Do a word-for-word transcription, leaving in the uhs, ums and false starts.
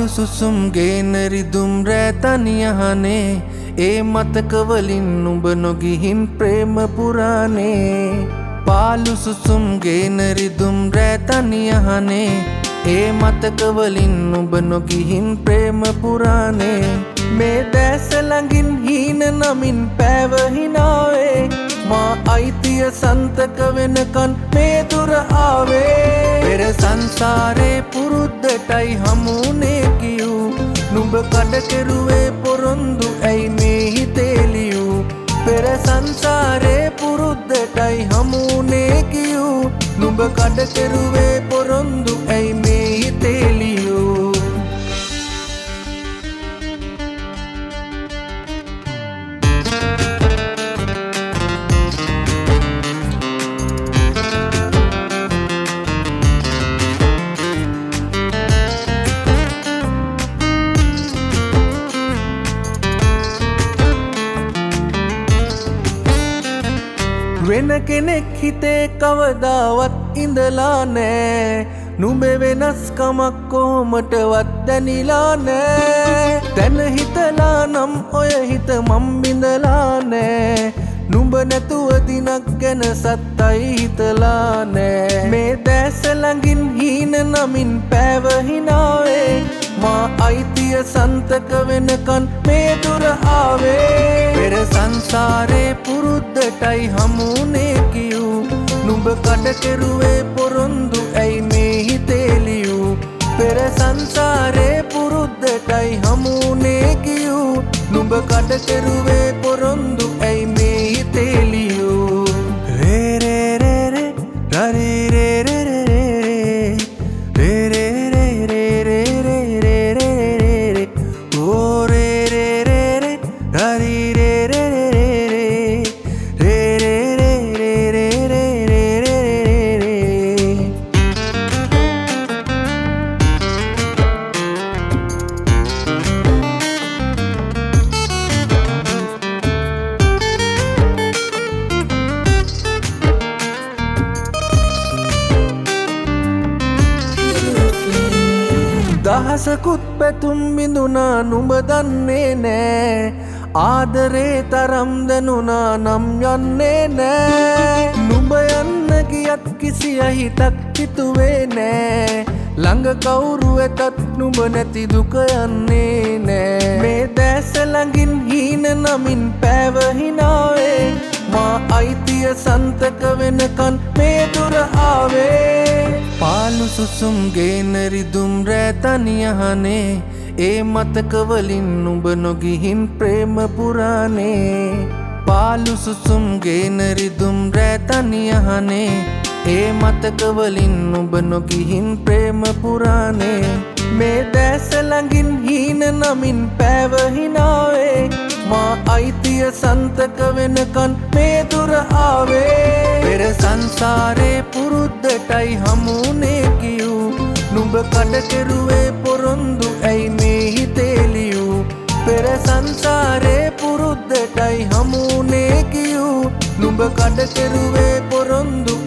පාලු සුසුම් ගේන රිදුම් රෑ තනියහනේ ඒ මතක වලින් නුඹ නොගිහින් ප්‍රේම පුරානේ පාලු සුසුම් ගේන රිදුම් රෑ තනියහනේ ඒ මතක වලින් නුඹ නොගිහින් ප්‍රේම පුරානේ මේ දැස ළඟින් හීන නමින් පැවහිනාවේ මා අයිතිය සන්තක වෙනකන් මේ දුර ආවේ පෙර සංසාරේ පුරුද්දටයි හමුනේ කියූ නුඹ කඩ කෙරුවේ පොරොන්දු ඇයි මේ හිතේ ලියූ පෙර සංසාරේ පුරුද්දටයි හමුනේ කියූ නුඹ කඩ කෙරුවේ පොරොන්දු ඇයි මේ හිතේ ලියූ වෙන කෙනෙක් හිතේ කවදාවත් ඉඳලා නෑ නුඹේ වෙනස්කමක් කොහොමටවත් දැනිලා නෑ දැන හිතලා නම් ඔය හිත මම් බිඳලා නෑ නුඹ නැතුව දිනක් ගැන සත්තයි හිතලා නෑ මේ දැස ළඟින් හීන නමින් පැවහිනාවේ මා අයිතිය සන්තක වෙනකන් මේ දුර ආවේ පෙර සංසාරේ පුරුද්දටයි හමුනේ කියූ නුඹ කඩ කෙරුවේ පොරොන්දු ඇයි මේ හිතේ ලියූ පෙර සංසාරේ පුරුද්දටයි හමුනේ කියූ නුඹ කඩ කෙරුවේ පොරොන්දු ඇයි මේ හිතේ ලියූ රේ රේ රේ රේ රරේ රේ රේ රේ දහසකුත් පැතුම් බිඳුනා නුඹ දන්නේ නෑ ආදරේ තරම් දැනුනා නම් යන්නේ නෑ නුඹ යන්න ගියත් කිසිය හිතක් හිතුවේ නෑ ළඟ කවුරු ඇතත් නුඹ නැති දුක යන්නේ නෑ මේ දැස ළඟින් හීන නමින් පැවහිනාවේ මා අයිතිය සන්තක වෙනකන් මේ දුර ආවේ පාලු සුසුම් ගේන රිදුම් රෑ තනියහනේ ඒ මතක වලින් නුඹ නොගිහින් ප්‍රේම පුරානේ පාලු සුසුම් ගේන රිදුම් රෑ තනියහනේ ඒ මතක වලින් නුඹ නොගිහින් ප්‍රේම පුරානේ මේ දැස ළඟින් හීන නමින් පැවහිනාවේ මා අයිතිය සන්තක වෙනකන් මේ දුර ආවේ පෙර සංසාරේ පුරුද්දටයි හමුනේ කියූ නුඹ කඩ කෙරුවේ පොරොන්දු ඇයි මේ හිතේ ලියූ පෙර සංසාරේ පුරුද්දටයි හමුනේ කියූ නුඹ කඩ කෙරුවේ පොරොන්දු